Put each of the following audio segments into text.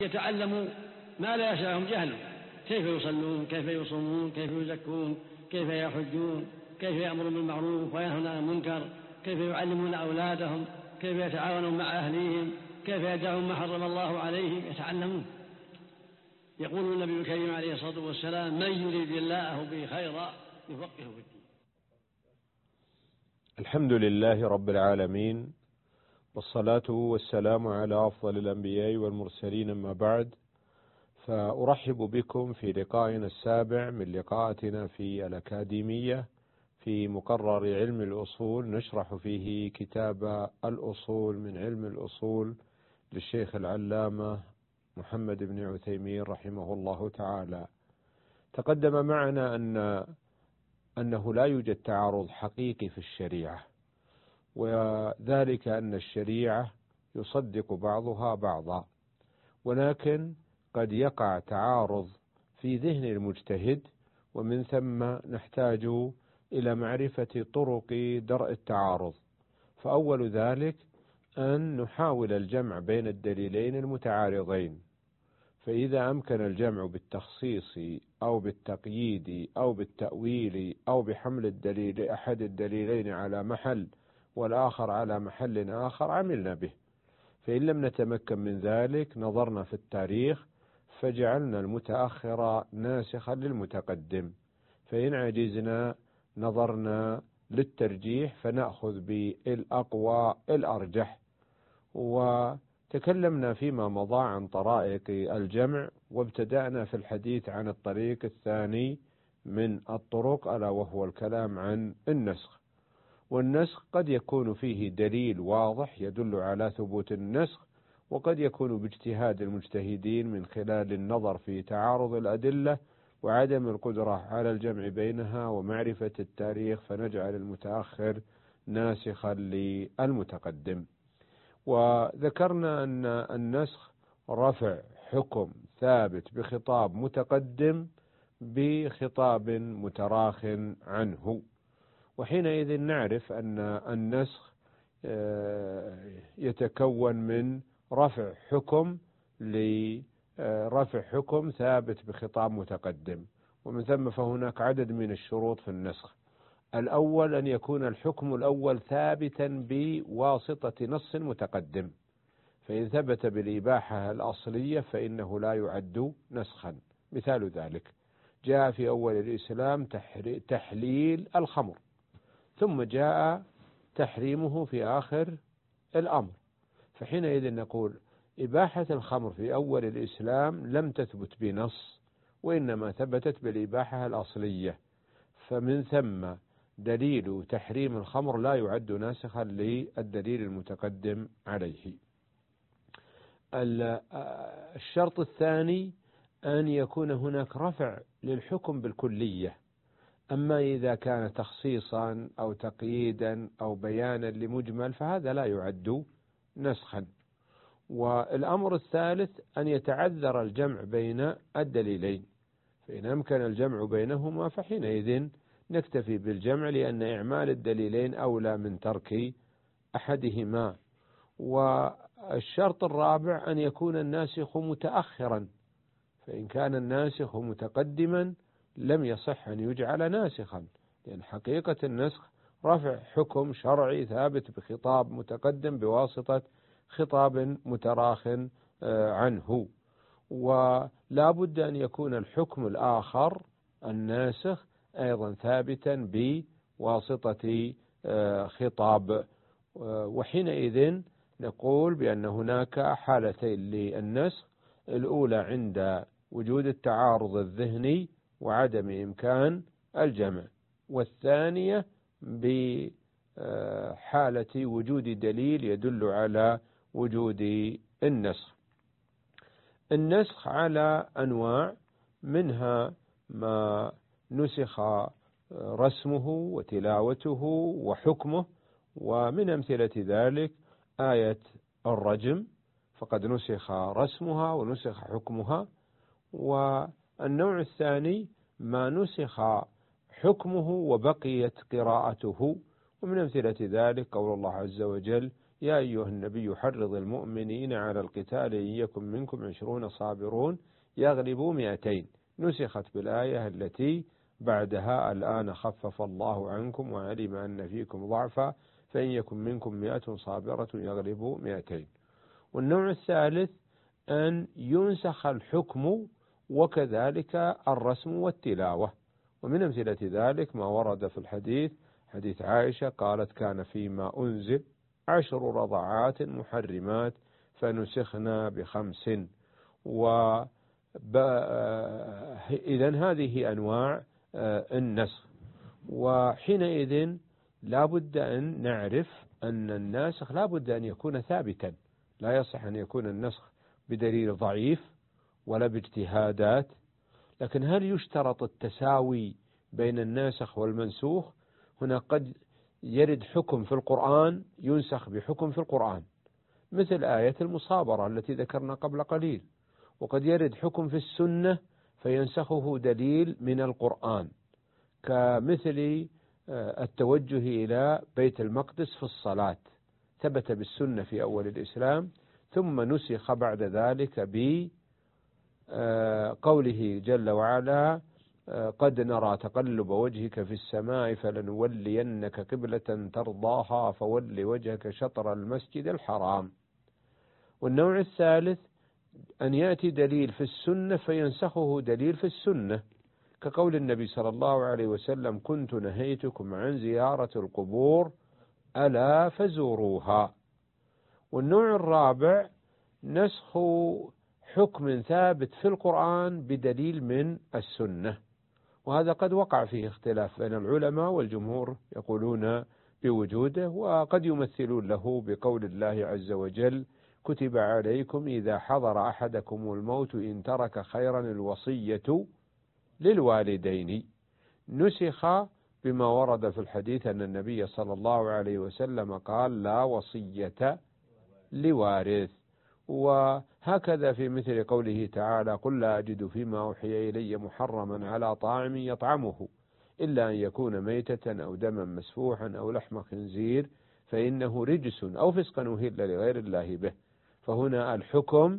يتعلموا ما لا يشاءهم جهله، كيف يصلون، كيف يصومون، كيف يزكون، كيف يحجون، كيف يأمرون بالمعروف وينهون عن المنكر، كيف يعلمون أولادهم، كيف يتعاونون مع أهليهم، كيف يدعون ما حرم الله عليهم، يتعلمون. يقول النبي الكريم عليه الصلاة والسلام: من يريد الله به خيرا يفقهه في الدين. الحمد لله رب العالمين، والصلاة والسلام على أفضل الأنبياء والمرسلين، أما بعد، فأرحب بكم في لقائنا السابع من لقاءاتنا في الأكاديمية في مقرر علم الأصول، نشرح فيه كتاب الأصول من علم الأصول للشيخ العلامة محمد بن عثيمين رحمه الله تعالى. تقدم معنا أنه لا يوجد تعارض حقيقي في الشريعة، وذلك أن الشريعة يصدق بعضها بعضا، ولكن قد يقع تعارض في ذهن المجتهد، ومن ثم نحتاج إلى معرفة طرق درء التعارض. فأول ذلك أن نحاول الجمع بين الدليلين المتعارضين، فإذا أمكن الجمع بالتخصيص أو بالتقييد أو بالتأويل أو بحمل الدليل أحد الدليلين على محل والآخر على محل آخر عملنا به. فإن لم نتمكن من ذلك نظرنا في التاريخ فجعلنا المتأخر ناسخا للمتقدم، فإن عجزنا نظرنا للترجيح فنأخذ بالأقوى الأرجح. وتكلمنا فيما مضى عن طرائق الجمع، وابتدأنا في الحديث عن الطريق الثاني من الطرق، ألا وهو الكلام عن النسخ. والنسخ قد يكون فيه دليل واضح يدل على ثبوت النسخ، وقد يكون باجتهاد المجتهدين من خلال النظر في تعارض الأدلة وعدم القدرة على الجمع بينها ومعرفة التاريخ، فنجعل المتأخر ناسخا للمتقدم. وذكرنا أن النسخ رفع حكم ثابت بخطاب متقدم بخطاب متراخ عنه، وحينئذ نعرف أن النسخ يتكون من رفع حكم ثابت بخطاب متقدم، ومن ثم فهناك عدد من الشروط في النسخ. الأول أن يكون الحكم الأول ثابتا بواسطة نص متقدم، فإن ثبت بالإباحة الأصلية فإنه لا يعد نسخا. مثال ذلك: جاء في أول الإسلام تحليل الخمر، ثم جاء تحريمه في آخر الأمر، فحينئذ نقول إباحة الخمر في أول الإسلام لم تثبت بنص، وإنما ثبتت بالإباحة الأصلية، فمن ثم دليل تحريم الخمر لا يعد ناسخا للدليل المتقدم عليه. الشرط الثاني أن يكون هناك رفع للحكم بالكلية، أما إذا كان تخصيصا أو تقييدا أو بيانا لمجمل فهذا لا يعد نسخا. والأمر الثالث أن يتعذر الجمع بين الدليلين، فإن أمكن الجمع بينهما فحينئذ نكتفي بالجمع، لأن إعمال الدليلين أولى من ترك أحدهما. والشرط الرابع أن يكون الناسخ متأخرا، فإن كان الناسخ متقدما لم يصح أن يجعل ناسخا، لأن حقيقة النسخ رفع حكم شرعي ثابت بخطاب متقدم بواسطة خطاب متراخ عنه. ولا بد أن يكون الحكم الآخر الناسخ أيضا ثابتا بواسطة خطاب، وحينئذ نقول بأن هناك حالتين للنسخ: الأولى عند وجود التعارض الذهني وعدم إمكان الجمع، والثانية بحالة وجود دليل يدل على وجود النسخ. النسخ على أنواع، منها ما نسخ رسمه وتلاوته وحكمه، ومن أمثلة ذلك آية الرجم، فقد نسخ رسمها ونسخ حكمها. والنوع الثاني ما نسخ حكمه وبقيت قراءته، ومن أمثلة ذلك قول الله عز وجل: يا أيها النبي حرض المؤمنين على القتال إن يكن منكم 20 صابرون يغلبوا 200. نسخت بالآية التي بعدها الآن خفف الله عنكم وعلم أن فيكم ضعفا فإن يكن منكم 100 صابرة يغلبوا 200. والنوع الثالث أن ينسخ الحكم وكذلك الرسم والتلاوة. ومن أمثلة ذلك ما ورد في الحديث، حديث عائشة قالت كان فيما أنزل 10 رضعات محرمات فنسخنا ب5. إذن هذه أنواع النسخ. وحينئذ لا بد أن نعرف أن الناسخ لا بد أن يكون ثابتا، لا يصح أن يكون النسخ بدليل ضعيف ولا باجتهادات. لكن هل يشترط التساوي بين الناسخ والمنسوخ؟ هنا قد يرد حكم في القرآن ينسخ بحكم في القرآن مثل آية المصابرة التي ذكرنا قبل قليل، وقد يرد حكم في السنة فينسخه دليل من القرآن كمثل التوجه إلى بيت المقدس في الصلاة، ثبت بالسنة في أول الإسلام ثم نسخ بعد ذلك بقوله جل وعلا قد نرى تقلب وجهك في السماء فلنولينك قبلة ترضاها فول وجهك شطر المسجد الحرام. والنوع الثالث أن يأتي دليل في السنة فينسخه دليل في السنة كقول النبي صلى الله عليه وسلم كنت نهيتكم عن زيارة القبور ألا فزوروها. والنوع الرابع نسخ حكم ثابت في القرآن بدليل من السنة، وهذا قد وقع فيه اختلاف بين العلماء، والجمهور يقولون بوجوده، وقد يمثلون له بقول الله عز وجل كتب عليكم إذا حضر أحدكم الموت إن ترك خيرا الوصية للوالدين. نسخ بما ورد في الحديث أن النبي صلى الله عليه وسلم قال لا وصية لوارث. وهكذا في مثل قوله تعالى قل لا أجد فيما أوحي إلي محرما على طاعم يطعمه إلا أن يكون ميتة أو دما مسفوحا أو لحم خنزير فإنه رجس أو فسقا أهل لغير الله به. فهنا الحكم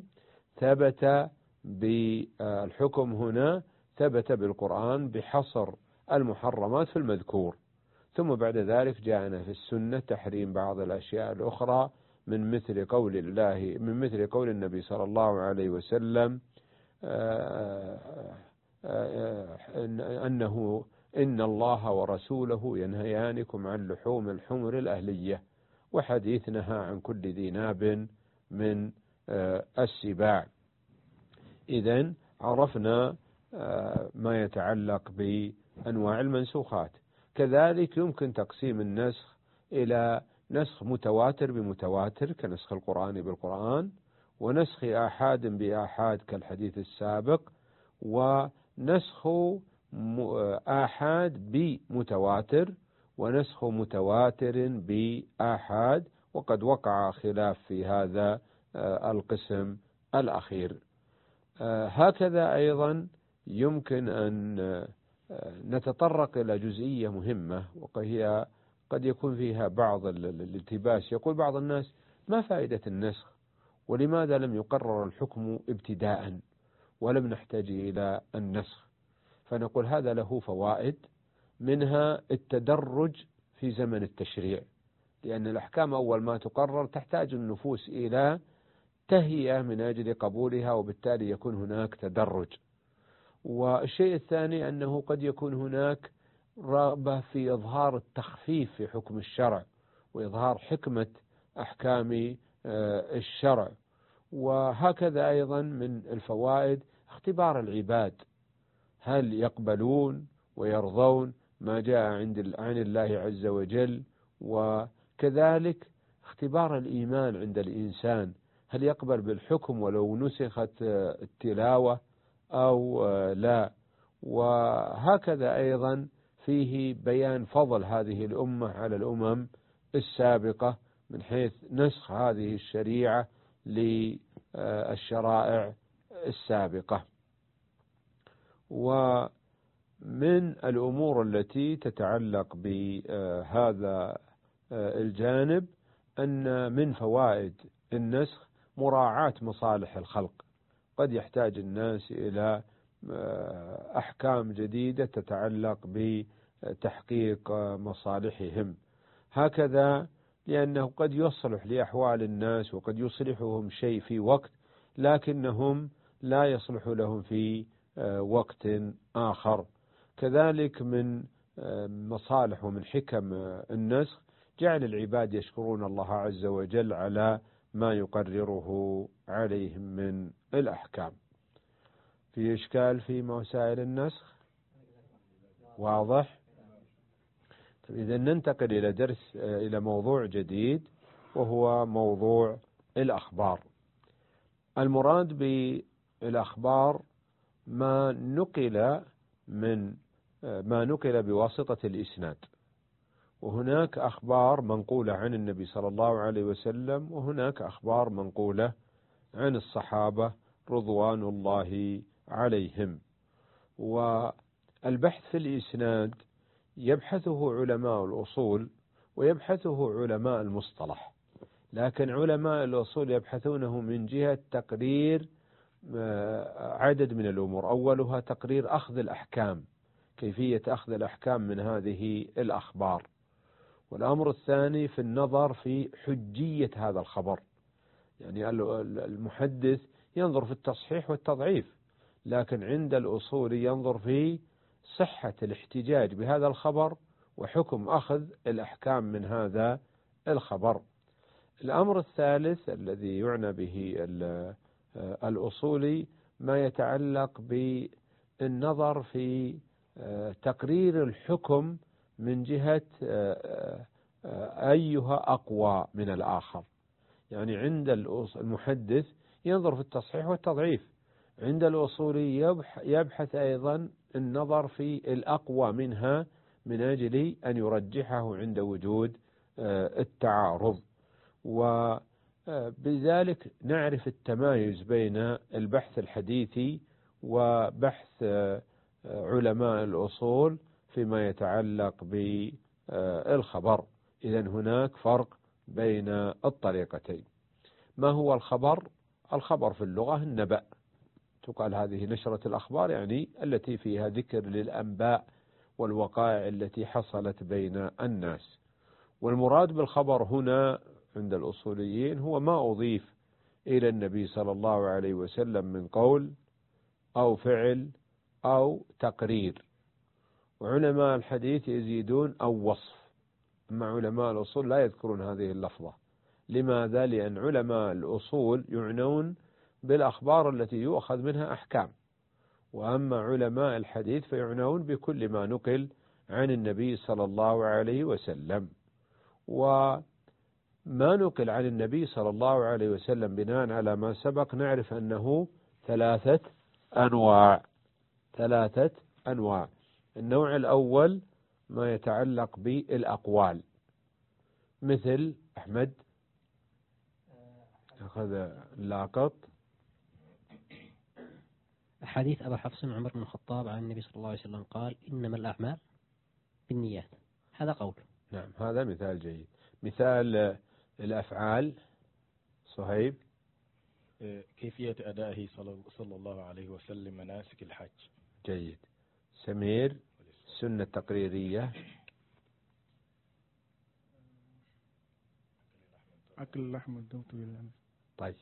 هنا ثبت بالقرآن بحصر المحرمات في المذكور، ثم بعد ذلك جاءنا في السنة تحريم بعض الأشياء الأخرى من مثل قول النبي صلى الله عليه وسلم أنه إن الله ورسوله ينهيانكم عن لحوم الحمر الأهلية، وحديث نهى عن كل ذي ناب من السباع. إذن عرفنا ما يتعلق بأنواع المنسوخات. كذلك يمكن تقسيم النسخ إلى نسخ متواتر بمتواتر كنسخ القرآن بالقرآن، ونسخ آحاد بآحاد كالحديث السابق، ونسخ آحاد بمتواتر، ونسخ متواتر بآحاد، وقد وقع خلاف في هذا القسم الأخير. هكذا أيضا يمكن أن نتطرق إلى جزئية مهمة، وهي قد يكون فيها بعض الالتباس. يقول بعض الناس ما فائدة النسخ، ولماذا لم يقرر الحكم ابتداء ولم نحتاج إلى النسخ؟ فنقول هذا له فوائد، منها التدرج في زمن التشريع، لأن الأحكام أول ما تقرر تحتاج النفوس إلى تهيئة من أجل قبولها، وبالتالي يكون هناك تدرج. والشيء الثاني أنه قد يكون هناك رغبة في إظهار التخفيف في حكم الشرع وإظهار حكمة أحكام الشرع. وهكذا أيضا من الفوائد اختبار العباد، هل يقبلون ويرضون ما جاء عن الله عز وجل، وكذلك اختبار الإيمان عند الإنسان، هل يقبل بالحكم ولو نسخت التلاوة أو لا. وهكذا أيضا فيه بيان فضل هذه الأمة على الأمم السابقة من حيث نسخ هذه الشريعة للشرائع السابقة. ومن الأمور التي تتعلق بهذا الجانب أن من فوائد النسخ مراعاة مصالح الخلق. قد يحتاج الناس إلى أحكام جديدة تتعلق بتحقيق مصالحهم، هكذا لأنه قد يصلح لأحوال الناس وقد يصلحهم شيء في وقت لكنهم لا يصلح لهم في وقت آخر. كذلك من مصالح ومن حكم النسخ جعل العباد يشكرون الله عز وجل على ما يقرره عليهم من الأحكام. في إشكال في مسائل النسخ؟ واضح؟ إذا ننتقل إلى إلى موضوع جديد وهو موضوع الأخبار. المراد بالأخبار ما نقل بواسطة الإسناد، وهناك أخبار منقولة عن النبي صلى الله عليه وسلم، وهناك أخبار منقولة عن الصحابة رضوان الله عليهم. والبحث في الإسناد يبحثه علماء الأصول ويبحثه علماء المصطلح، لكن علماء الأصول يبحثونه من جهة تقرير عدد من الأمور، أولها تقرير أخذ الأحكام، كيفية أخذ الأحكام من هذه الأخبار. والأمر الثاني في النظر في حجية هذا الخبر، يعني المحدث ينظر في التصحيح والتضعيف، لكن عند الأصول ينظر في صحة الاحتجاج بهذا الخبر وحكم أخذ الأحكام من هذا الخبر. الأمر الثالث الذي يعنى به الأصولي ما يتعلق بالنظر في تقرير الحكم من جهة أيها أقوى من الآخر. يعني عند المحدث ينظر في التصحيح والتضعيف، عند الأصولي يبحث أيضا النظر في الأقوى منها من أجل أن يرجحه عند وجود التعارض. وبذلك نعرف التمايز بين البحث الحديثي وبحث علماء الأصول فيما يتعلق بالخبر. إذن هناك فرق بين الطريقتين. ما هو الخبر؟ الخبر في اللغة النبأ، تقال هذه نشرة الأخبار، يعني التي فيها ذكر للأنباء والوقائع التي حصلت بين الناس. والمراد بالخبر هنا عند الأصوليين هو ما أضيف إلى النبي صلى الله عليه وسلم من قول أو فعل أو تقرير. وعلماء الحديث يزيدون أو وصف، أما علماء الأصول لا يذكرون هذه اللفظة. لماذا؟ لأن علماء الأصول يعنون بالأخبار التي يؤخذ منها أحكام، وأما علماء الحديث فيعنون بكل ما نقل عن النبي صلى الله عليه وسلم. وما نقل عن النبي صلى الله عليه وسلم بناء على ما سبق نعرف أنه ثلاثة أنواع. النوع الأول ما يتعلق بالأقوال، مثل أحمد أخذ اللاقط حديث أبا حفص عمر بن الخطاب عن النبي صلى الله عليه وسلم قال إنما الأعمال بالنيات، هذا قول. نعم، هذا مثال جيد. مثال الأفعال صهيب. كيفية أدائه صلى الله عليه وسلم مناسك الحج. جيد. سمير سنة تقريرية. أكل اللحم والدم طويل. طيب.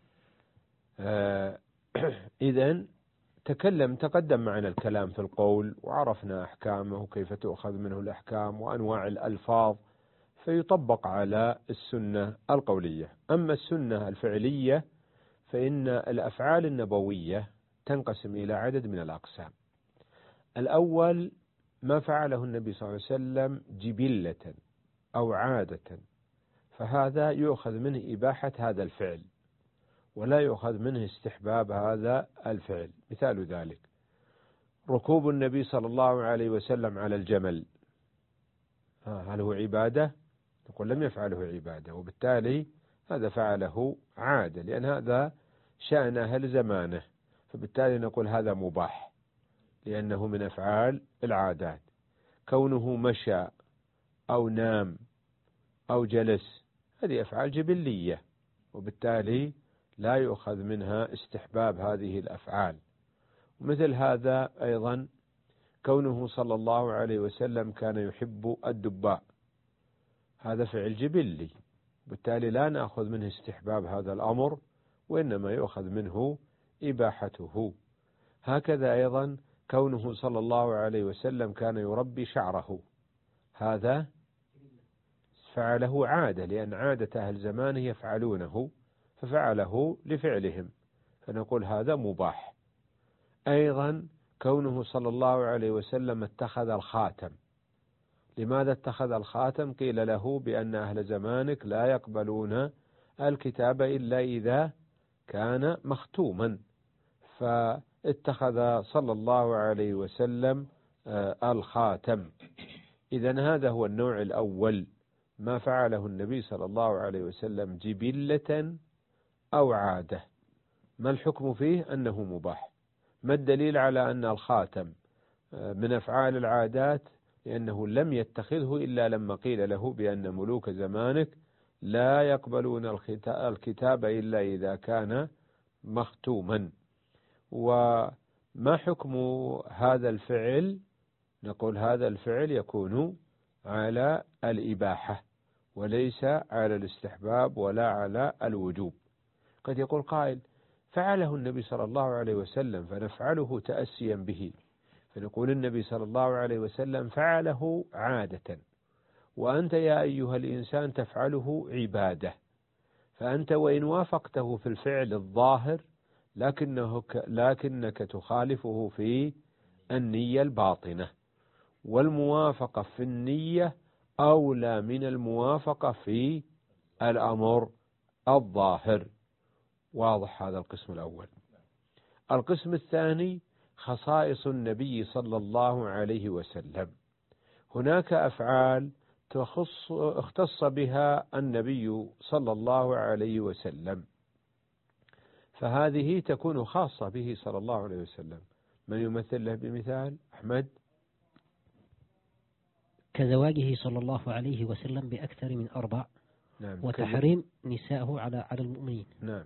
إذن تقدم معنا الكلام في القول وعرفنا أحكامه وكيف تؤخذ منه الأحكام وأنواع الألفاظ، فيطبق على السنة القولية. أما السنة الفعلية فإن الأفعال النبوية تنقسم إلى عدد من الأقسام. الأول ما فعله النبي صلى الله عليه وسلم جبلة أو عادة، فهذا يؤخذ منه إباحة هذا الفعل ولا يؤخذ منه استحباب هذا الفعل. مثال ذلك ركوب النبي صلى الله عليه وسلم على الجمل، هل هو عبادة؟ نقول لم يفعله عبادة، وبالتالي هذا فعله عادة لأن هذا شأن أهل زمانه، فبالتالي نقول هذا مباح لأنه من أفعال العادات. كونه مشى أو نام أو جلس هذه أفعال جبلية، وبالتالي لا يؤخذ منها استحباب هذه الأفعال. مثل هذا أيضا كونه صلى الله عليه وسلم كان يحب الدباء، هذا فعل جبلي، بالتالي لا نأخذ منه استحباب هذا الأمر، وإنما يؤخذ منه إباحته. هكذا أيضا كونه صلى الله عليه وسلم كان يربي شعره، هذا فعله عادة، لأن عادة أهل زمانه يفعلونه ففعله لفعلهم، فنقول هذا مباح. أيضا كونه صلى الله عليه وسلم اتخذ الخاتم، لماذا اتخذ الخاتم؟ قيل له بأن أهل زمانك لا يقبلون الكتاب إلا إذا كان مختوما، فاتخذ صلى الله عليه وسلم الخاتم. إذن هذا هو النوع الأول، ما فعله النبي صلى الله عليه وسلم جبلة أو عادة. ما الحكم فيه؟ أنه مباح. ما الدليل على أن الخاتم من أفعال العادات؟ لأنه لم يتخذه إلا لما قيل له بأن ملوك زمانك لا يقبلون الكتاب إلا إذا كان مختوما. وما حكم هذا الفعل؟ نقول هذا الفعل يكون على الإباحة وليس على الاستحباب ولا على الوجوب. قد يقول قائل فعله النبي صلى الله عليه وسلم فنفعله تأسيا به، فنقول النبي صلى الله عليه وسلم فعله عادة، وأنت يا أيها الإنسان تفعله عبادة، فأنت وإن وافقته في الفعل الظاهر لكنك تخالفه في النية الباطنة، والموافقة في النية أولى من الموافقة في الأمر الظاهر. واضح هذا القسم الأول. القسم الثاني خصائص النبي صلى الله عليه وسلم. هناك أفعال اختص بها النبي صلى الله عليه وسلم، فهذه تكون خاصة به صلى الله عليه وسلم. من يمثل له بمثال؟ أحمد. كزواجه صلى الله عليه وسلم بأكثر من 4، نعم. وتحريم نسائه على المؤمنين. نعم.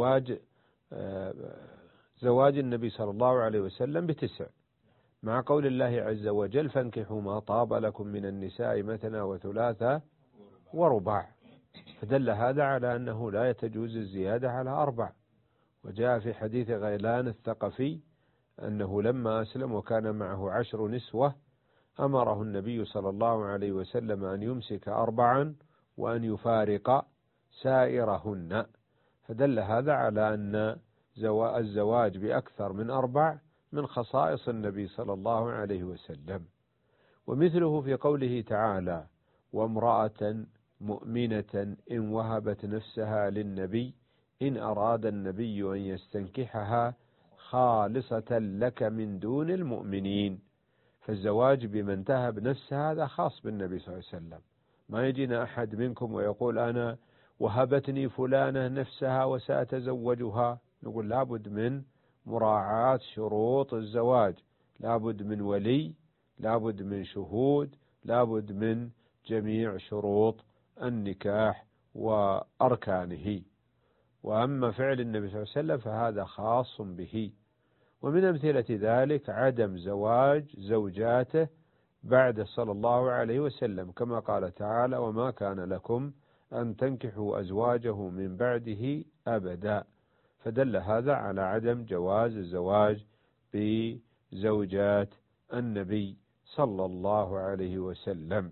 زواج النبي صلى الله عليه وسلم ب9، مع قول الله عز وجل فانكحوا ما طاب لكم من النساء مثنى وثلاث ورباع، فدل هذا على أنه لا يتجوز الزيادة على 4. وجاء في حديث غيلان الثقفي أنه لما أسلم وكان معه 10 نسوة أمره النبي صلى الله عليه وسلم أن يمسك 4 وأن يفارق سائرهن، فدل هذا على أن الزواج بأكثر من 4 من خصائص النبي صلى الله عليه وسلم. ومثله في قوله تعالى وامرأة مؤمنة إن وهبت نفسها للنبي إن أراد النبي أن يستنكحها خالصة لك من دون المؤمنين. فالزواج بمن تهب نفسها هذا خاص بالنبي صلى الله عليه وسلم. ما يجينا أحد منكم ويقول أنا وهبتني فلانة نفسها وسأتزوجها، نقول لابد من مراعاة شروط الزواج، لابد من ولي، لابد من شهود، لابد من جميع شروط النكاح وأركانه. وأما فعل النبي صلى الله عليه وسلم فهذا خاص به. ومن أمثلة ذلك عدم زواج زوجاته بعد صلى الله عليه وسلم، كما قال تعالى وما كان لكم أن تنكحوا أزواجه من بعده أبدا، فدل هذا على عدم جواز الزواج بزوجات النبي صلى الله عليه وسلم.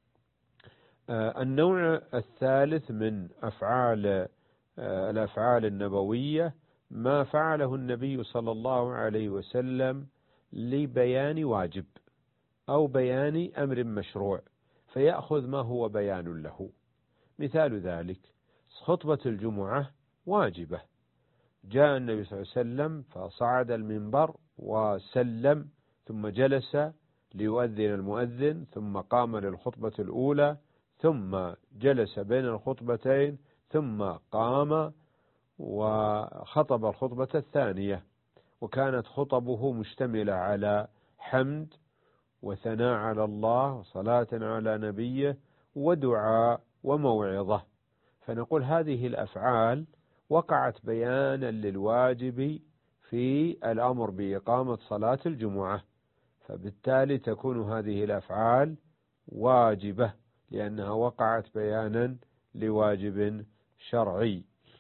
النوع الثالث من الأفعال النبوية ما فعله النبي صلى الله عليه وسلم لبيان واجب أو بيان أمر مشروع، فيأخذ ما هو بيان له. مثال ذلك خطبة الجمعة واجبة، جاء النبي صلى الله عليه وسلم فصعد المنبر وسلم ثم جلس ليؤذن المؤذن ثم قام للخطبة الأولى ثم جلس بين الخطبتين ثم قام وخطب الخطبة الثانية، وكانت خطبه مشتملة على حمد وثناء على الله وصلاة على نبيه ودعاء وموعظة. فنقول هذه الأفعال وقعت بيانا للواجب في الأمر بإقامة صلاة الجمعة، فبالتالي تكون هذه الأفعال واجبة لأنها وقعت بيانا لواجب شرعي.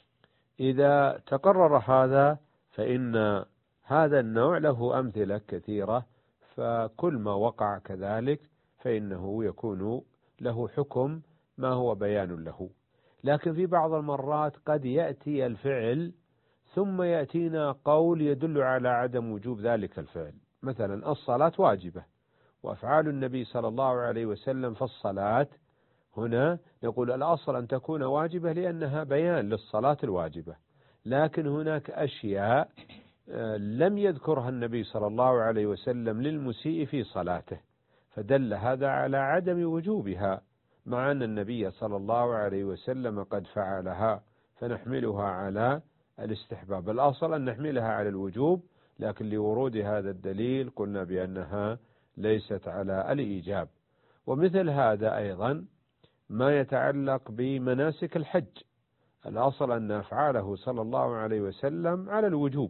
إذا تقرر هذا فإن هذا النوع له أمثلة كثيرة، فكل ما وقع كذلك فإنه يكون له حكم ما هو بيان له. لكن في بعض المرات قد يأتي الفعل ثم يأتينا قول يدل على عدم وجوب ذلك الفعل. مثلا الصلاة واجبة، وأفعال النبي صلى الله عليه وسلم في الصلاة هنا نقول الأصل أن تكون واجبة لأنها بيان للصلاة الواجبة، لكن هناك أشياء لم يذكرها النبي صلى الله عليه وسلم للمسيء في صلاته، فدل هذا على عدم وجوبها، مع أن النبي صلى الله عليه وسلم قد فعلها، فنحملها على الاستحباب. الأصل أن نحملها على الوجوب، لكن لورود هذا الدليل قلنا بأنها ليست على الإيجاب. ومثل هذا أيضا ما يتعلق بمناسك الحج، الأصل أن أفعاله صلى الله عليه وسلم على الوجوب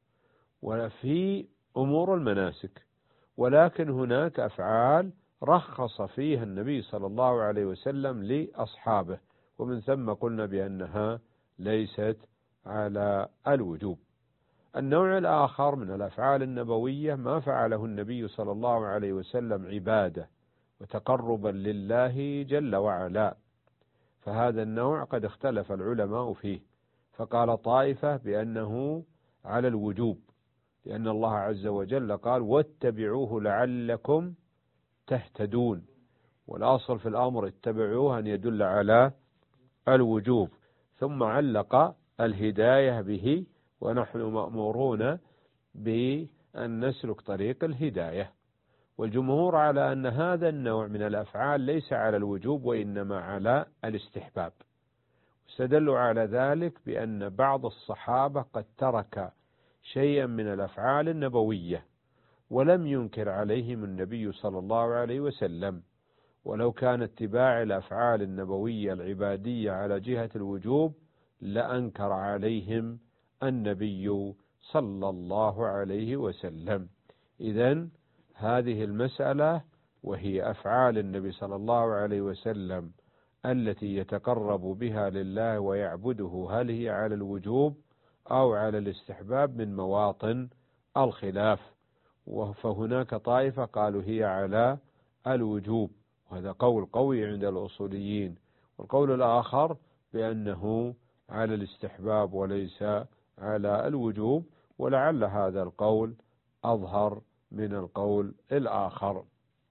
وفي أمور المناسك، ولكن هناك أفعال رخص فيها النبي صلى الله عليه وسلم لأصحابه، ومن ثم قلنا بأنها ليست على الوجوب. النوع الآخر من الأفعال النبوية ما فعله النبي صلى الله عليه وسلم عبادة وتقربا لله جل وعلا، فهذا النوع قد اختلف العلماء فيه، فقال طائفة بأنه على الوجوب، لأن الله عز وجل قال واتبعوه لعلكم تهتدون، والأصل في الأمر اتبعوه أن يدل على الوجوب، ثم علق الهداية به، ونحن مأمورون بأن نسلك طريق الهداية. والجمهور على أن هذا النوع من الأفعال ليس على الوجوب وإنما على الاستحباب، استدلوا على ذلك بأن بعض الصحابة قد ترك شيئا من الأفعال النبوية ولم ينكر عليهم النبي صلى الله عليه وسلم، ولو كان اتباع الأفعال النبوية العبادية على جهة الوجوب لأنكر عليهم النبي صلى الله عليه وسلم. إذن هذه المسألة وهي أفعال النبي صلى الله عليه وسلم التي يتقرب بها لله ويعبده، هل هي على الوجوب أو على الاستحباب، من مواطن الخلاف، فهناك طائفة قالوا هي على الوجوب، وهذا قول قوي عند الأصوليين، والقول الآخر بأنه على الاستحباب وليس على الوجوب، ولعل هذا القول أظهر من القول الآخر.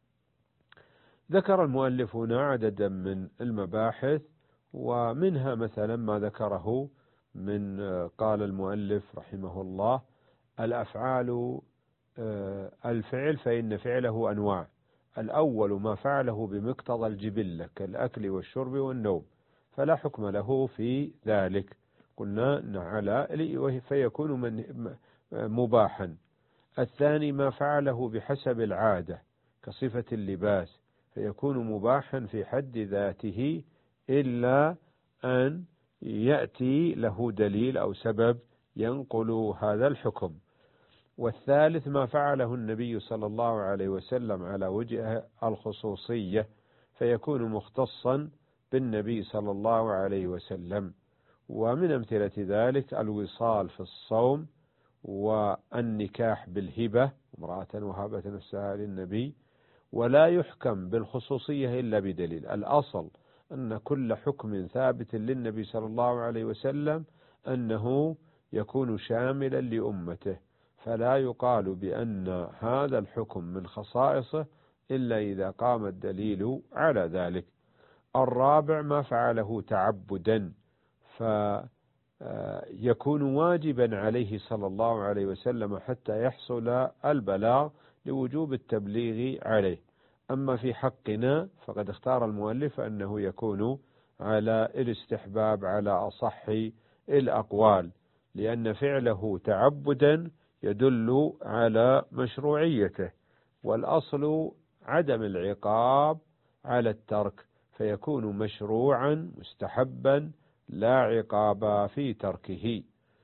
ذكر المؤلف هنا عددا من المباحث، ومنها مثلا ما ذكره من قال المؤلف رحمه الله الأفعال الفعل فإن فعله أنواع، الأول ما فعله بمقتضى الجبلة كالأكل والشرب والنوم فلا حكم له في ذلك، قلنا على فيكون مباحا. الثاني ما فعله بحسب العادة كصفة اللباس فيكون مباحا في حد ذاته إلا أن يأتي له دليل أو سبب ينقل هذا الحكم. والثالث ما فعله النبي صلى الله عليه وسلم على وجه الخصوصية فيكون مختصا بالنبي صلى الله عليه وسلم. ومن أمثلة ذلك الوصال في الصوم، والنكاح بالهبة، امرأة وهبت نفسها للنبي، ولا يحكم بالخصوصية إلا بدليل. الأصل أن كل حكم ثابت للنبي صلى الله عليه وسلم أنه يكون شاملا لأمته، فلا يقال بأن هذا الحكم من خصائصه إلا إذا قام الدليل على ذلك. الرابع ما فعله تعبدا فيكون واجبا عليه صلى الله عليه وسلم حتى يحصل البلاغ لوجوب التبليغ عليه. أما في حقنا فقد اختار المؤلف أنه يكون على الاستحباب على أصح الأقوال، لأن فعله تعبدا يدل على مشروعيته، والأصل عدم العقاب على الترك، فيكون مشروعا مستحبا لا عقاب في تركه.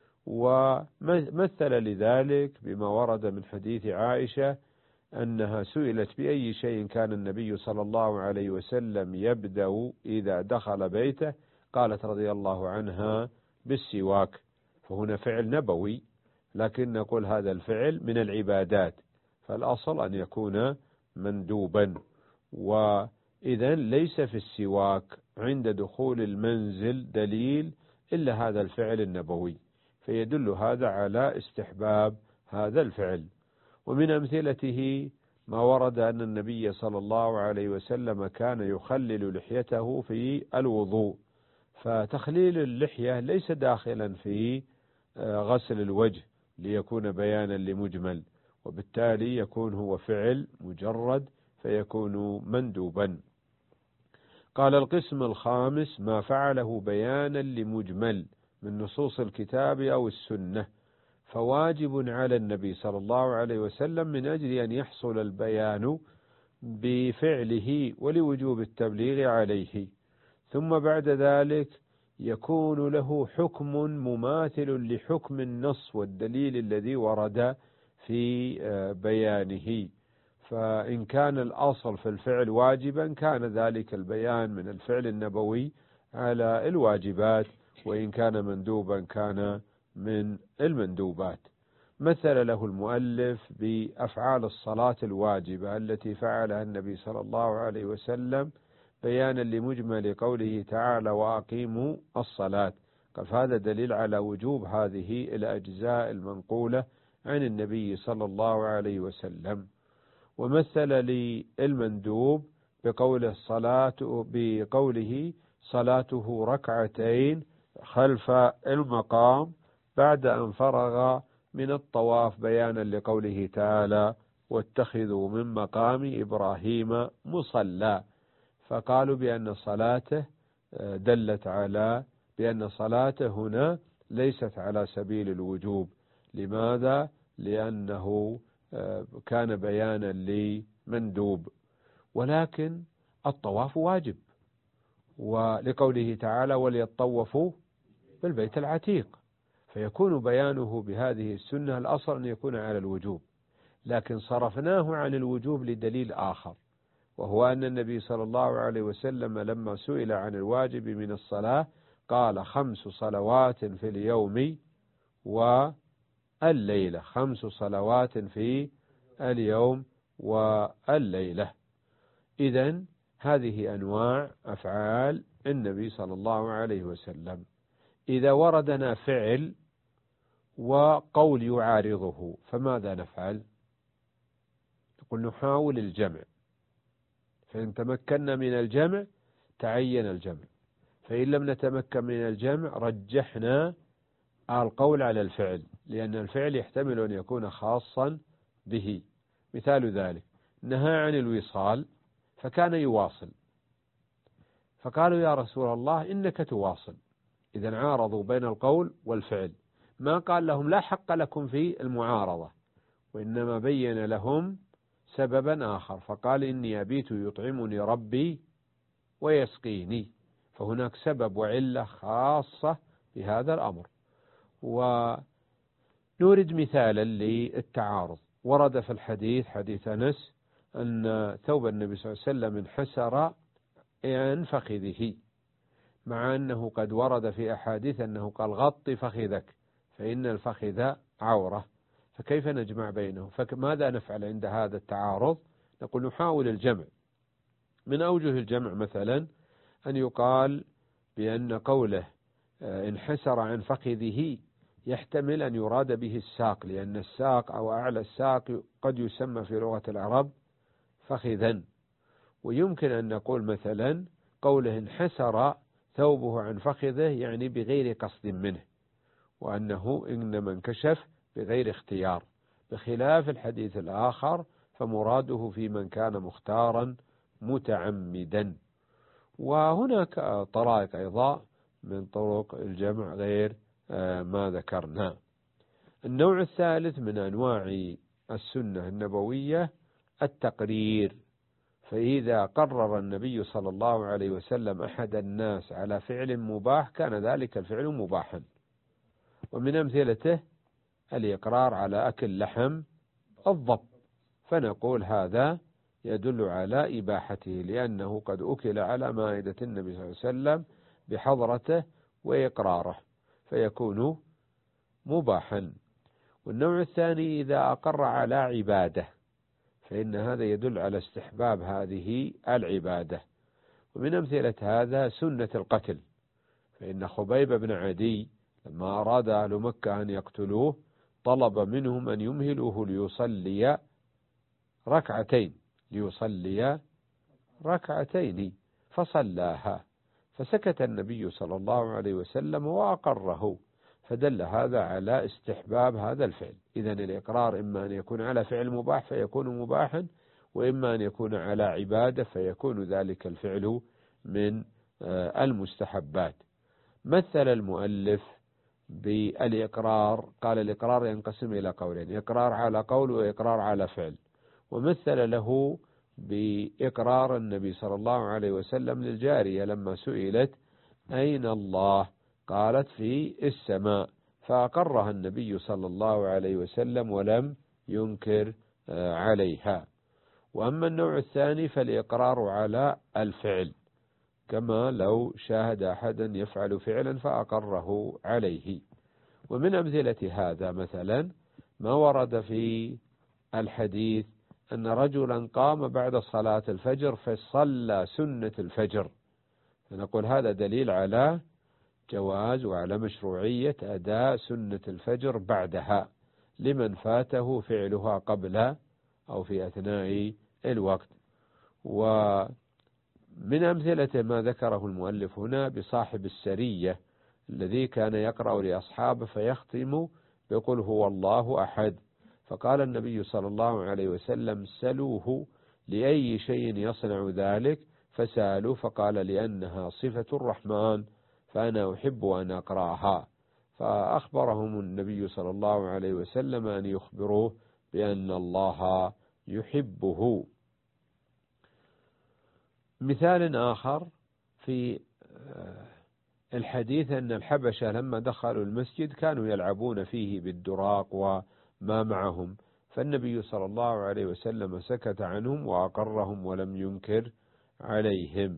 ومثل لذلك بما ورد من حديث عائشة أنها سئلت بأي شيء كان النبي صلى الله عليه وسلم يبدأ إذا دخل بيته، قالت رضي الله عنها بالسواك. فهنا فعل نبوي، لكن نقول هذا الفعل من العبادات، فالأصل أن يكون مندوبا. وإذا ليس في السواك عند دخول المنزل دليل إلا هذا الفعل النبوي، فيدل هذا على استحباب هذا الفعل. ومن أمثلته ما ورد أن النبي صلى الله عليه وسلم كان يخلل لحيته في الوضوء، فتخليل اللحية ليس داخلا في غسل الوجه ليكون بيانا لمجمل، وبالتالي يكون هو فعل مجرد فيكون مندوبا. قال القسم الخامس ما فعله بيانا لمجمل من نصوص الكتاب أو السنة، فواجب على النبي صلى الله عليه وسلم من أجل أن يحصل البيان بفعله ولوجوب التبليغ عليه، ثم بعد ذلك يكون له حكم مماثل لحكم النص والدليل الذي ورد في بيانه. فإن كان الأصل في الفعل واجبا كان ذلك البيان من الفعل النبوي على الواجبات، وإن كان مندوبا كان من المندوبات. مثل له المؤلف بأفعال الصلاة الواجبة التي فعلها النبي صلى الله عليه وسلم بيانا لمجمل قوله تعالى وأقيموا الصلاة، قال فهذا دليل على وجوب هذه الأجزاء المنقولة عن النبي صلى الله عليه وسلم. ومثل للمندوب بقوله صلاته ركعتين خلف المقام بعد أن فرغ من الطواف، بيانا لقوله تعالى واتخذوا من مقام إبراهيم مصلى. فقالوا بأن صلاته دلت على بأن صلاته هنا ليست على سبيل الوجوب. لماذا؟ لأنه كان بيانا لمندوب، ولكن الطواف واجب، ولقوله تعالى وليطوفوا بالبيت العتيق، فيكون بيانه بهذه السنة الأصل أن يكون على الوجوب، لكن صرفناه عن الوجوب لدليل آخر، وهو أن النبي صلى الله عليه وسلم لما سئل عن الواجب من الصلاة قال 5 صلوات في اليوم والليلة، 5 صلوات في اليوم والليلة. إذن هذه أنواع أفعال النبي صلى الله عليه وسلم. إذا وردنا فعل وقول يعارضه فماذا نفعل؟ نقول نحاول الجمع، فإن تمكنا من الجمع تعين الجمع، فإن لم نتمكن من الجمع رجحنا القول على الفعل، لأن الفعل يحتمل أن يكون خاصا به. مثال ذلك نهى عن الوصال فكان يواصل، فقالوا يا رسول الله إنك تواصل، إذا عارضوا بين القول والفعل، ما قال لهم لا حق لكم في المعارضة، وإنما بين لهم سببا آخر، فقال إني أبيت يطعمني ربي ويسقيني، فهناك سبب وعلة خاصة بهذا الأمر. ونورد مثالا للتعارض. ورد في الحديث حديث أنس أن ثوب النبي صلى الله عليه وسلم انحسر عن فخذه، مع أنه قد ورد في أحاديث أنه قال غط فخذك فإن الفخذ عورة، فكيف نجمع بينه؟ فماذا نفعل عند هذا التعارض؟ نقول نحاول الجمع. من أوجه الجمع مثلا أن يقال بأن قوله انحسر عن فخذه يحتمل أن يراد به الساق، لأن الساق أو أعلى الساق قد يسمى في لغة العرب فخذا، ويمكن أن نقول مثلا قوله انحسر ثوبه عن فخذه يعني بغير قصد منه، وأنه إنما انكشف بغير اختيار، بخلاف الحديث الآخر فمراده في من كان مختارا متعمدا. وهناك طرائق أيضا من طرق الجمع غير ما ذكرنا. النوع الثالث من أنواع السنة النبوية التقرير، فإذا قرر النبي صلى الله عليه وسلم أحد الناس على فعل مباح كان ذلك الفعل مباحا. ومن أمثلته الإقرار على أكل لحم الضب، فنقول هذا يدل على إباحته لأنه قد أكل على مائدة النبي صلى الله عليه وسلم بحضرته وإقراره فيكون مباحا. والنوع الثاني إذا أقر على عبادة فإن هذا يدل على استحباب هذه العبادة. ومن أمثلة هذا سنة القتل، فإن خبيب بن عدي لما أراد أهل مكة أن يقتلوه طلب منهم أن يمهلوه ليصلي ركعتين فصلاها، فسكت النبي صلى الله عليه وسلم وأقره، فدل هذا على استحباب هذا الفعل. إذن الإقرار إما أن يكون على فعل مباح فيكون مباحا، وإما أن يكون على عبادة فيكون ذلك الفعل من المستحبات. مثل المؤلف بالإقرار، قال الإقرار ينقسم إلى قولين: إقرار على قول وإقرار على فعل. ومثل له بإقرار النبي صلى الله عليه وسلم للجارية لما سئلت أين الله؟ قالت في السماء، فأقرها النبي صلى الله عليه وسلم ولم ينكر عليها. وأما النوع الثاني فالإقرار على الفعل، كما لو شاهد أحدا يفعل فعلا فأقره عليه. ومن أمثلة هذا مثلا ما ورد في الحديث أن رجلا قام بعد صلاة الفجر فصلى سنة الفجر، فنقول هذا دليل على جواز وعلى مشروعية أداء سنة الفجر بعدها لمن فاته فعلها قبل أو في أثناء الوقت. ومن أمثلة ما ذكره المؤلف هنا بصاحب السرية الذي كان يقرأ لأصحابه فيختم بقول هو الله أحد، فقال النبي صلى الله عليه وسلم سلوه لأي شيء يصنع ذلك، فسألوا فقال لأنها صفة الرحمن فأنا أحب أن أقرأها، فأخبرهم النبي صلى الله عليه وسلم أن يخبروه بأن الله يحبه. مثال آخر في الحديث أن الحبشة لما دخلوا المسجد كانوا يلعبون فيه بالدراق وما معهم، فالنبي صلى الله عليه وسلم سكت عنهم وأقرهم ولم ينكر عليهم.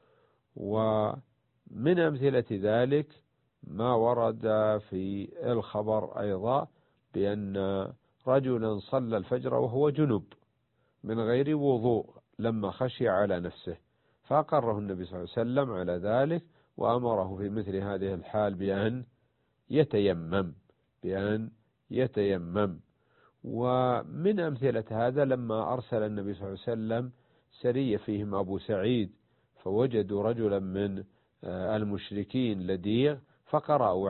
ومن أمثلة ذلك ما ورد في الخبر أيضا بأن رجلا صلى الفجر وهو جنب من غير وضوء لما خشي على نفسه، فأقره النبي صلى الله عليه وسلم على ذلك وأمره في مثل هذه الحال بأن يتيمم. ومن أمثلة هذا لما أرسل النبي صلى الله عليه وسلم سرية فيهم أبو سعيد فوجدوا رجلا من المشركين لديغ فقرأوا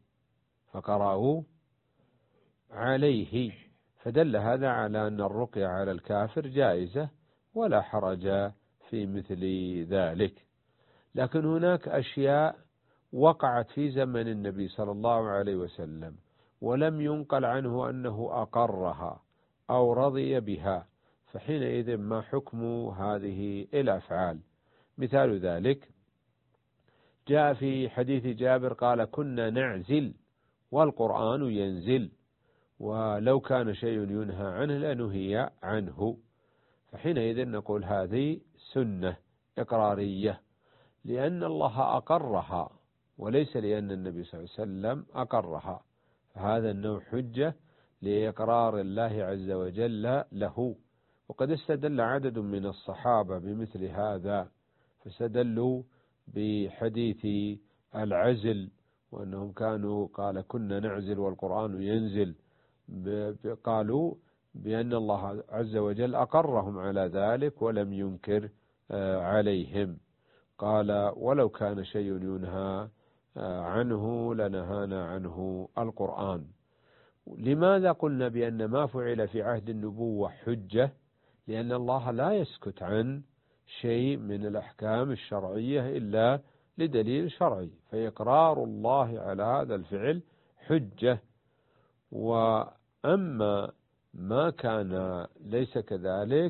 عليه، فدل هذا على أن الرقية على الكافر جائزة ولا حرج في مثل ذلك. لكن هناك أشياء وقعت في زمن النبي صلى الله عليه وسلم ولم ينقل عنه أنه أقرها أو رضي بها، فحينئذ ما حكم هذه الأفعال؟ مثال ذلك جاء في حديث جابر قال كنا نعزل والقرآن ينزل، ولو كان شيء ينهى عنه لنهي عنه، فحينئذ نقول هذه سنة إقرارية لأن الله أقرها وليس لأن النبي صلى الله عليه وسلم أقرها، فهذا النوع حجة لإقرار الله عز وجل له. وقد استدل عدد من الصحابة بمثل هذا، فاستدلوا بحديث العزل وأنهم كانوا قال كنا نعزل والقرآن ينزل، قالوا بأن الله عز وجل أقرهم على ذلك ولم ينكر عليهم. قال ولو كان شيء ينهى عنه لنهانا عنه القرآن. لماذا قلنا بأن ما فعل في عهد النبوة حجة؟ لأن الله لا يسكت عن شيء من الأحكام الشرعية إلا لدليل شرعي، فإقرار الله على هذا الفعل حجة. وأما ما كان ليس كذلك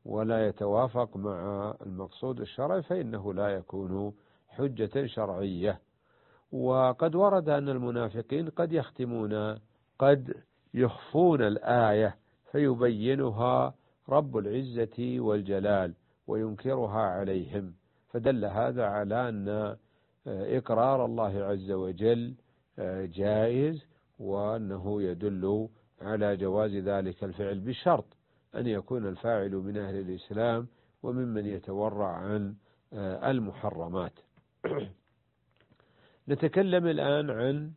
ولا يتوافق مع المقصود الشرعي فإنه لا يكون حجة شرعية. وقد ورد أن المنافقين قد يخفون الآية فيبينها رب العزة والجلال وينكرها عليهم، فدل هذا على أن إقرار الله عز وجل جائز، وأنه يدل على جواز ذلك الفعل بشرط أن يكون الفاعل من أهل الإسلام وممن يتورع عن المحرمات. نتكلم الآن عن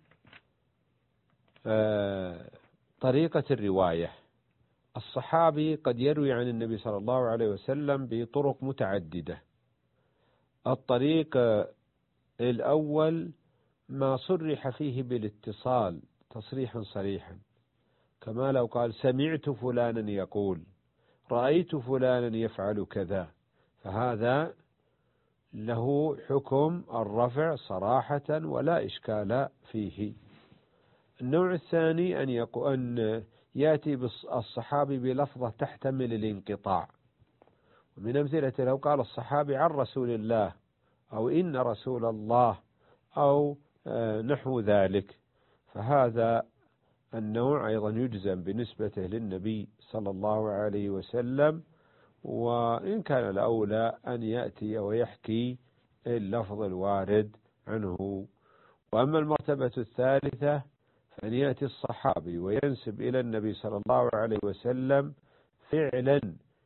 طريقة الرواية. الصحابي قد يروي عن النبي صلى الله عليه وسلم بطرق متعددة. الطريق الأول ما صرح فيه بالاتصال تصريحا صريحا، كما لو قال سمعت فلانا يقول، رأيت فلانا يفعل كذا، فهذا له حكم الرفع صراحة ولا إشكال فيه. النوع الثاني أن يأتي الصحابي بلفظة تحتمل الانقطاع، ومن أمثلة لو قال الصحابي عن رسول الله أو إن رسول الله أو نحو ذلك، فهذا النوع أيضا يجزم بنسبته للنبي صلى الله عليه وسلم، وإن كان الأولى أن يأتي ويحكي اللفظ الوارد عنه. وأما المرتبة الثالثة فأن يأتي الصحابي وينسب إلى النبي صلى الله عليه وسلم فعلا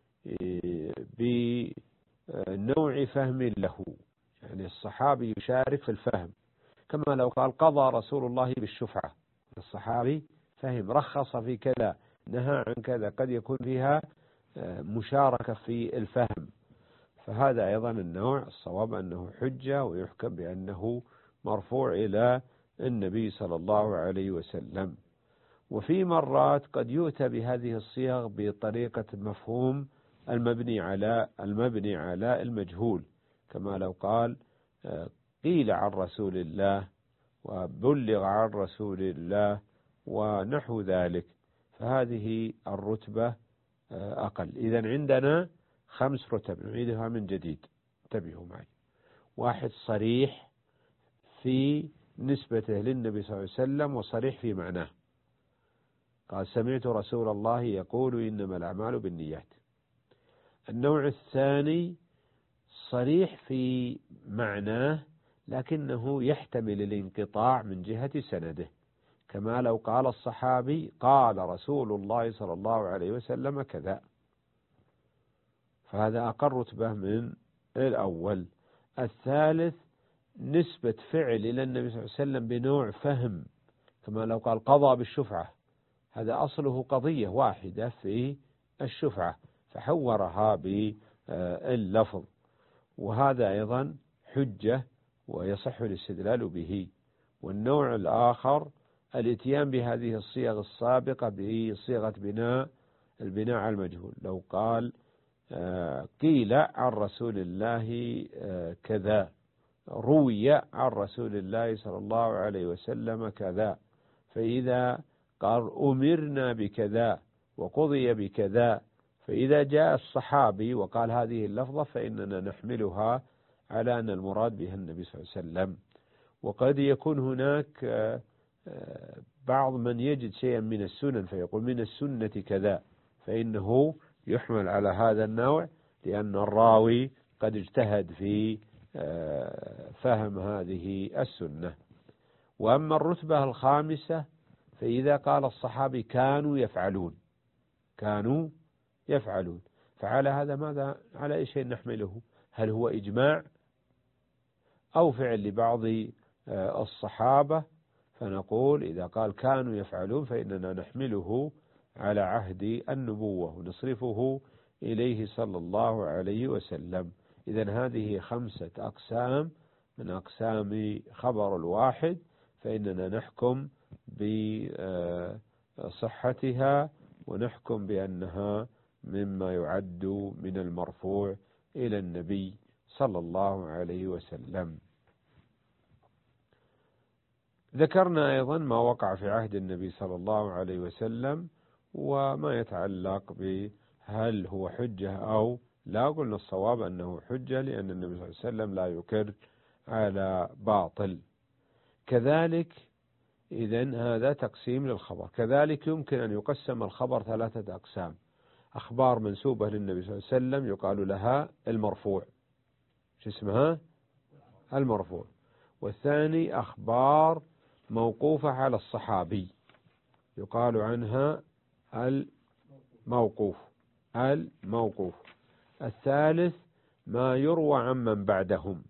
بنوع فهم له، يعني الصحابي يشارك في الفهم، كما لو قال قضى رسول الله بالشفعة، الصحابي فهم رخص في كذا نهى عن كذا، قد يكون فيها مشاركة في الفهم، فهذا أيضا النوع الصواب أنه حجة ويحكم بأنه مرفوع إلى النبي صلى الله عليه وسلم. وفي مرات قد يؤتى بهذه الصيغ بطريقة مفهوم المبني على المجهول، كما لو قال قيل عن رسول الله وبلغ عن رسول الله ونحو ذلك، فهذه الرتبة أقل. إذن عندنا 5 رتب، نعيدها من جديد، انتبهوا معي. 1 صريح في نسبته للنبي صلى الله عليه وسلم وصريح في معناه، قال سمعت رسول الله يقول إنما الأعمال بالنيات. النوع الثاني صريح في معناه لكنه يحتمل الانقطاع من جهة سنده، كما لو قال الصحابي قال رسول الله صلى الله عليه وسلم كذا، فهذا أقل رتبة من الأول. الثالث نسبة فعل إلى النبي صلى الله عليه وسلم بنوع فهم، كما لو قال قضى بالشفعة، هذا أصله قضية واحدة في الشفعة فحورها باللفظ، وهذا أيضا حجة ويصح الاستدلال به. والنوع الآخر الاتيان بهذه الصيغ السابقة بصيغة البناء على المجهول، لو قال قيل عن رسول الله كذا، روي عن رسول الله صلى الله عليه وسلم كذا، فإذا قال أمرنا بكذا وقضي بكذا، فإذا جاء الصحابي وقال هذه اللفظة فإننا نحملها على أن المراد بها النبي صلى الله عليه وسلم. وقد يكون هناك بعض من يجد شيئا من السنن فيقول من السنة كذا، فإنه يحمل على هذا النوع لأن الراوي قد اجتهد في فهم هذه السنة. وأما الرتبة الخامسة فإذا قال الصحابي كانوا يفعلون، فعلى هذا ماذا على أي شيء نحمله؟ هل هو إجماع أو فعل لبعض الصحابة؟ فنقول إذا قال كانوا يفعلون فإننا نحمله على عهد النبوة ونصرفه إليه صلى الله عليه وسلم. إذن هذه 5 أقسام من أقسام خبر الواحد، فإننا نحكم بصحتها ونحكم بأنها مما يعد من المرفوع إلى النبي صلى الله عليه وسلم. ذكرنا أيضا ما وقع في عهد النبي صلى الله عليه وسلم وما يتعلق هل هو حجة أو لا؟ قلنا الصواب أنه حجة، لأن النبي صلى الله عليه وسلم لا يكر على باطل. كذلك إذن هذا تقسيم للخبر. كذلك يمكن أن يقسم الخبر 3 أقسام: أخبار منسوبة للنبي صلى الله عليه وسلم يقال لها المرفوع، شو اسمها؟ المرفوع. والثاني أخبار موقوفة على الصحابي يقال عنها الموقوف. الثالث ما يروى عمن بعدهم،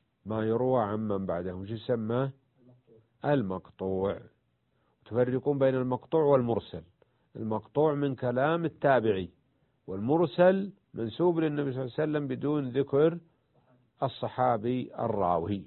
شو يسمى؟ المقطوع. تفرقون بين المقطوع والمرسل. المقطوع من كلام التابعي، والمرسل منسوب للنبي صلى الله عليه وسلم بدون ذكر الصحابي الراوي.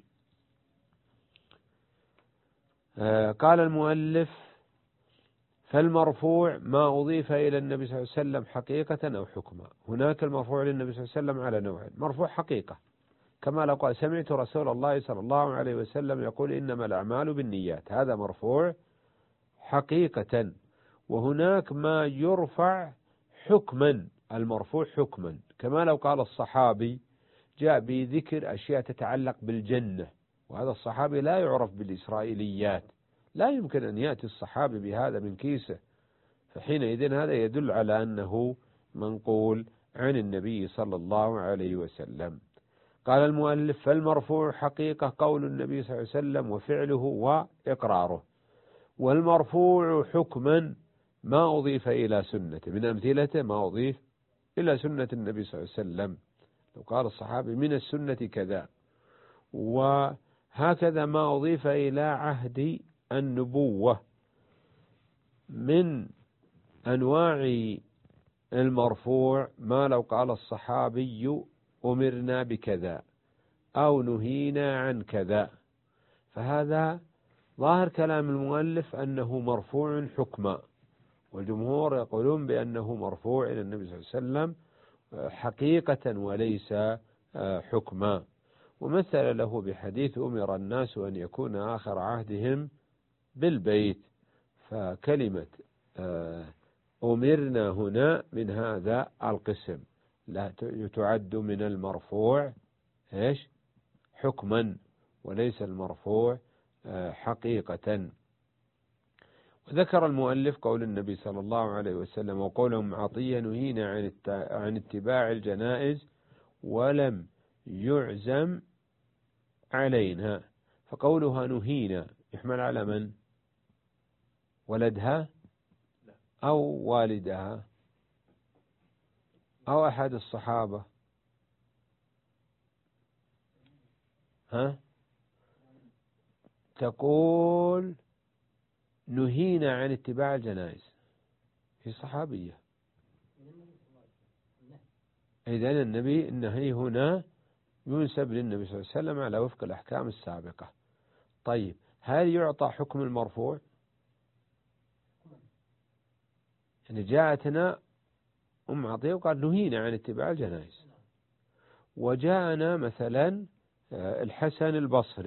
قال المؤلف: فالمرفوع ما أضيف إلى النبي صلى الله عليه وسلم حقيقة أو حكما. هناك المرفوع للنبي صلى الله عليه وسلم على نوعين: مرفوع حقيقة، كما لو قال سمعت رسول الله صلى الله عليه وسلم يقول إنما الأعمال بالنيات، هذا مرفوع حقيقة. وهناك ما يرفع حكما، المرفوع حكما، كما لو قال الصحابي جاء بذكر أشياء تتعلق بالجنة، وهذا الصحابي لا يعرف بالإسرائيليات، لا يمكن أن يأتي الصحابي بهذا من كيسه، فحينئذ هذا يدل على أنه منقول عن النبي صلى الله عليه وسلم. قال المؤلف: فالمرفوع حقيقة قول النبي صلى الله عليه وسلم وفعله وإقراره. والمرفوع حكما ما أضيف إلى سنته، من أمثلته ما أضيف إلى سنة النبي صلى الله عليه وسلم، لو قال الصحابي من السنة كذا. وهكذا ما أضيف إلى عهد النبوة. من أنواع المرفوع ما لو قال الصحابي أمرنا بكذا أو نهينا عن كذا، فهذا ظاهر كلام المؤلف أنه مرفوع حكما، والجمهور يقولون بأنه مرفوع إلى النبي صلى الله عليه وسلم حقيقة وليس حكما. ومثل له بحديث أمر الناس أن يكون آخر عهدهم بالبيت، فكلمة أمرنا هنا من هذا القسم، لا تعد من المرفوع حكما وليس المرفوع حقيقة. وذكر المؤلف قول النبي صلى الله عليه وسلم وقولهم عطية: نهينا عن اتباع الجنائز ولم يعزم علينا. فقولها نهينا يحمل على من؟ ولدها أو والدها أو أحد الصحابة؟ تقول نهينا عن اتباع الجنائز، هي صحابية، إذن النهي هنا ينسب للنبي صلى الله عليه وسلم على وفق الأحكام السابقة. طيب، هل يعطى حكم المرفوع؟ يعني جاءتنا أم عطية وقال نهينا عن اتباع الجنائز، وجاءنا مثلا الحسن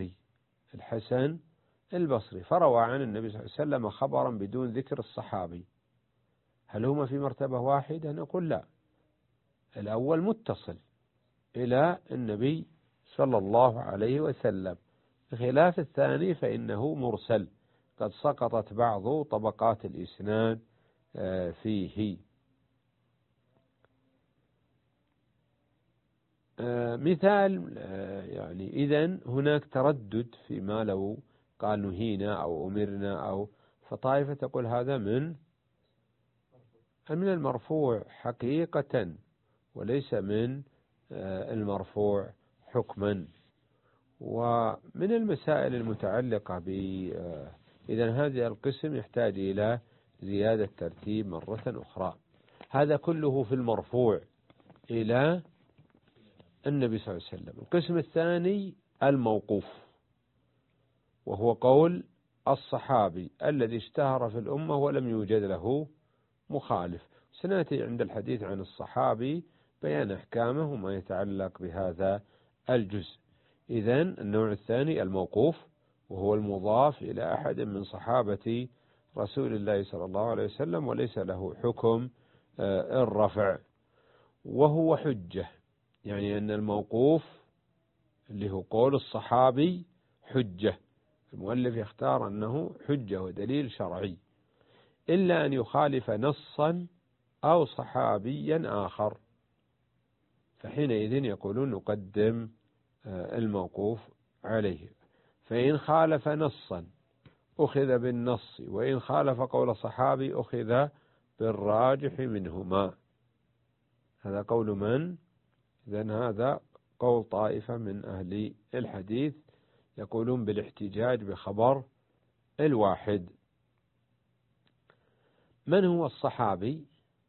البصري فروى عن النبي صلى الله عليه وسلم خبرا بدون ذكر الصحابي، هل هما في مرتبة واحدة؟ نقول لا، الأول متصل إلى النبي صلى الله عليه وسلم، بخلاف الثاني فإنه مرسل قد سقطت بعض طبقات الإسناد فيه. مثال يعني إذن هناك تردد فيما لو قال نهينا أو أمرنا أو، فطائفة تقول هذا من المرفوع حقيقة وليس من المرفوع حكما. ومن المسائل المتعلقة إذن هذا القسم يحتاج إلى زيادة ترتيب مرة أخرى. هذا كله في المرفوع إلى النبي صلى الله عليه وسلم. القسم الثاني الموقوف، وهو قول الصحابي الذي اشتهر في الأمة ولم يوجد له مخالف. سنأتي عند الحديث عن الصحابي بيان أحكامه وما يتعلق بهذا الجزء. إذن النوع الثاني الموقوف، وهو المضاف إلى أحد من صحابة رسول الله صلى الله عليه وسلم وليس له حكم الرفع. وهو حجة، يعني أن الموقوف اللي هو قول الصحابي حجة، المؤلف يختار أنه حجة ودليل شرعي، إلا أن يخالف نصا أو صحابيا آخر، فحينئذ يقولون نقدم الموقوف عليه. فإن خالف نصا أخذ بالنص، وإن خالف قول صحابي أخذ بالراجح منهما. هذا قول من؟ إذن هذا قول طائفة من أهل الحديث يقولون بالاحتجاج بخبر الواحد. من هو الصحابي؟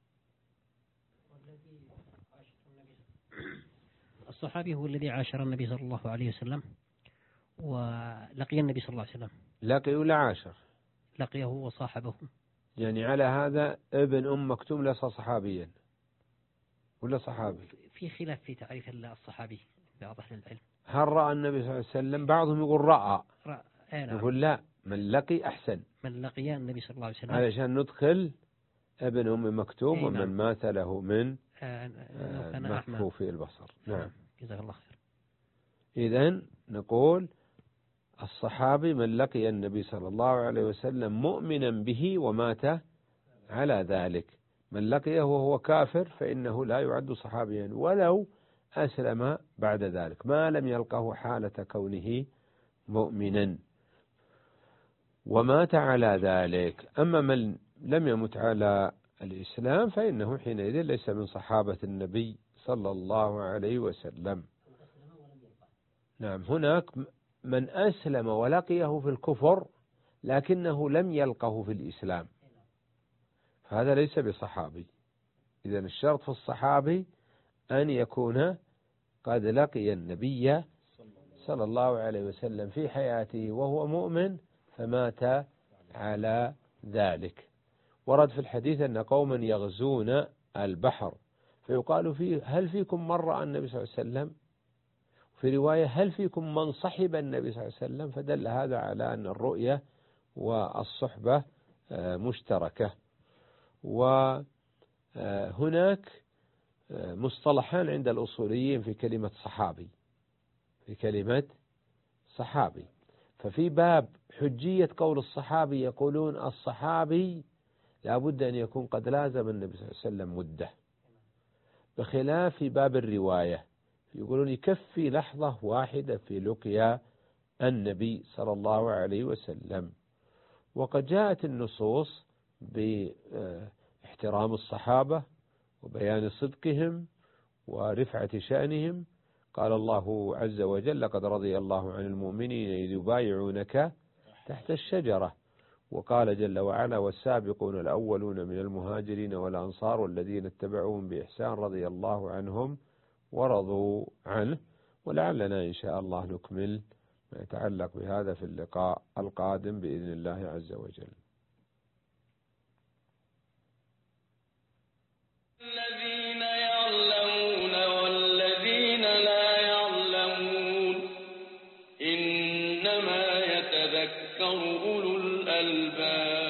الصحابي هو الذي عاشر النبي صلى الله عليه وسلم ولقي النبي صلى الله عليه وسلم. لقي ولا عاشر؟ لقيه وصاحبه. يعني على هذا ابن أم مكتوم ليس صحابيا ولا صحابي؟ في خلاف في تعريف الصحابي بعض أهل العلم. هل رأى النبي صلى الله عليه وسلم؟ بعضهم يقول رأى، نعم. يقول لا، من لقي أحسن، من لقي النبي صلى الله عليه وسلم، علشان ندخل ابن أم مكتوم ومن نعم. مات له من كان مكفوفي البصر. نعم، جزاك الله خير. إذن نقول الصحابي من لقي النبي صلى الله عليه وسلم مؤمنا به ومات على ذلك. من لقيه وهو كافر فإنه لا يعد صحابيا ولو أسلم بعد ذلك، ما لم يلقه حالة كونه مؤمنا ومات على ذلك. أما من لم يمت على الإسلام فإنه حينئذ ليس من صحابة النبي صلى الله عليه وسلم. نعم، هناك من أسلم ولقيه في الكفر لكنه لم يلقه في الإسلام، فهذا ليس بصحابي. إذن الشرط في الصحابي أن يكون قد لقي النبي صلى الله عليه وسلم في حياته وهو مؤمن فمات على ذلك. ورد في الحديث أن قوما يغزون البحر فيقال فيه هل فيكم من رأى النبي صلى الله عليه وسلم؟ في رواية هل فيكم من صحب النبي صلى الله عليه وسلم؟ فدل هذا على أن الرؤية والصحبة مشتركة. وهناك مصطلحان عند الأصوليين في كلمة صحابي، في كلمة صحابي. ففي باب حجية قول الصحابي يقولون الصحابي لابد أن يكون قد لازم النبي صلى الله عليه وسلم مدة، بخلاف في باب الرواية يقولون يكفي لحظة واحدة في لقيا النبي صلى الله عليه وسلم. وقد جاءت النصوص باحترام الصحابة وبيان صدقهم ورفعة شأنهم. قال الله عز وجل لقد رضي الله عن المؤمنين إذ يبايعونك تحت الشجرة. وقال جل وعلا والسابقون الأولون من المهاجرين والأنصار والذين اتبعوهم بإحسان رضي الله عنهم ورضوا عنه. ولعلنا إن شاء الله نكمل ما يتعلق بهذا في اللقاء القادم بإذن الله عز وجل. الذين يعلمون والذين لا يعلمون إنما يتذكر أولو الألباب.